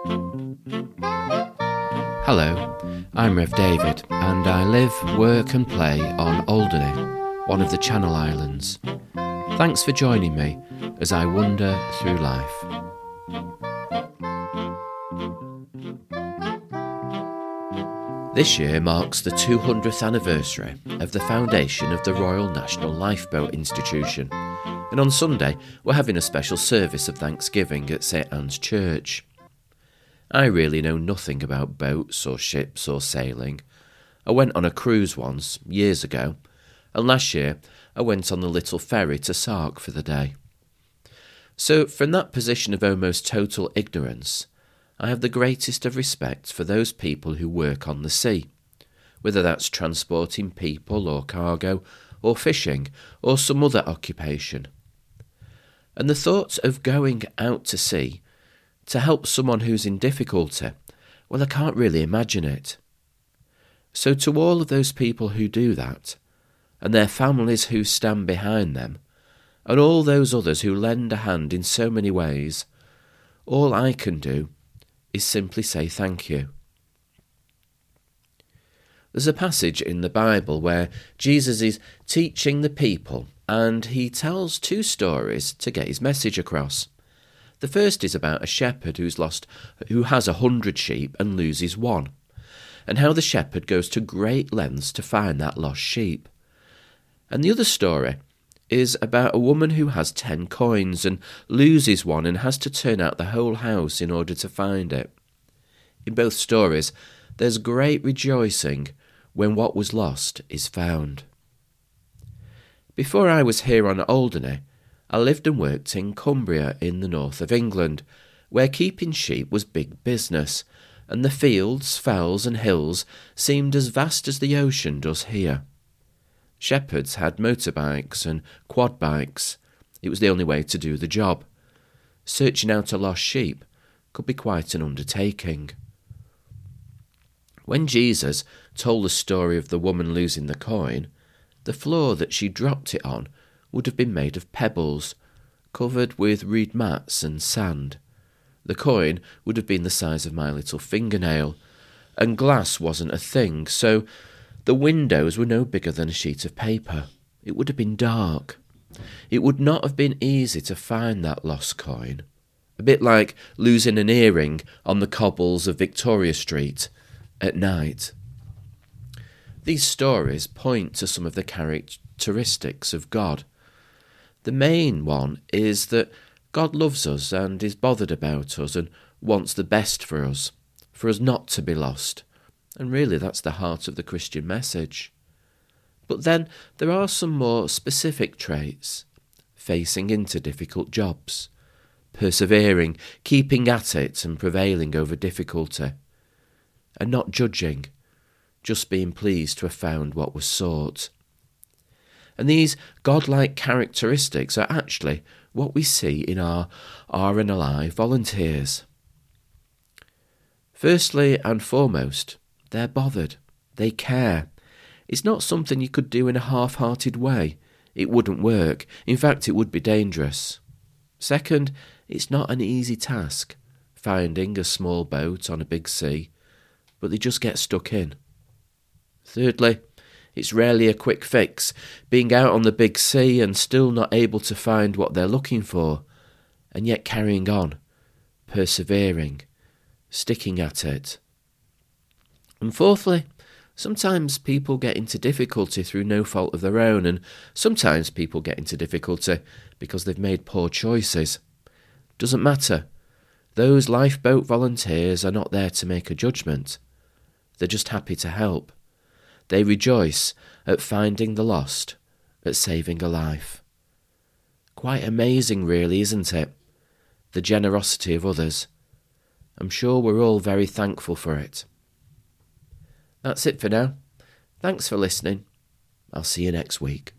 Hello, I'm Rev David, and I live, work and play on Alderney, one of the Channel Islands. Thanks for joining me as I wander through life. This year marks the 200th anniversary of the foundation of the Royal National Lifeboat Institution, and on Sunday we're having a special service of Thanksgiving at St Anne's Church. I really know nothing about boats or ships or sailing. I went on a cruise once, years ago, and last year I went on the little ferry to Sark for the day. So from that position of almost total ignorance, I have the greatest of respect for those people who work on the sea, whether that's transporting people or cargo, or fishing, or some other occupation. And the thought of going out to sea to help someone who's in difficulty, well, I can't really imagine it. So to all of those people who do that, and their families who stand behind them, and all those others who lend a hand in so many ways, all I can do is simply say thank you. There's a passage in the Bible where Jesus is teaching the people, and he tells two stories to get his message across. The first is about a shepherd who has 100 sheep and loses one, and how the shepherd goes to great lengths to find that lost sheep. And the other story is about a woman who has 10 coins and loses one and has to turn out the whole house in order to find it. In both stories, there's great rejoicing when what was lost is found. Before I was here on Alderney, I lived and worked in Cumbria in the north of England, where keeping sheep was big business, and the fields, fells and hills seemed as vast as the ocean does here. Shepherds had motorbikes and quad bikes. It was the only way to do the job. Searching out a lost sheep could be quite an undertaking. When Jesus told the story of the woman losing the coin, the floor that she dropped it on would have been made of pebbles, covered with reed mats and sand. The coin would have been the size of my little fingernail, and glass wasn't a thing, so the windows were no bigger than a sheet of paper. It would have been dark. It would not have been easy to find that lost coin. A bit like losing an earring on the cobbles of Victoria Street at night. These stories point to some of the characteristics of God. The main one is that God loves us and is bothered about us and wants the best for us not to be lost. And really that's the heart of the Christian message. But then there are some more specific traits: facing into difficult jobs, persevering, keeping at it and prevailing over difficulty, and not judging, just being pleased to have found what was sought. And these godlike characteristics are actually what we see in our RNLI volunteers. Firstly and foremost, they're bothered. They care. It's not something you could do in a half-hearted way. It wouldn't work. In fact, it would be dangerous. Second, it's not an easy task, finding a small boat on a big sea, but they just get stuck in. Thirdly, it's rarely a quick fix, being out on the big sea and still not able to find what they're looking for, and yet carrying on, persevering, sticking at it. And fourthly, sometimes people get into difficulty through no fault of their own, and sometimes people get into difficulty because they've made poor choices. Doesn't matter. Those lifeboat volunteers are not there to make a judgment. They're just happy to help. They rejoice at finding the lost, at saving a life. Quite amazing, really, isn't it? The generosity of others. I'm sure we're all very thankful for it. That's it for now. Thanks for listening. I'll see you next week.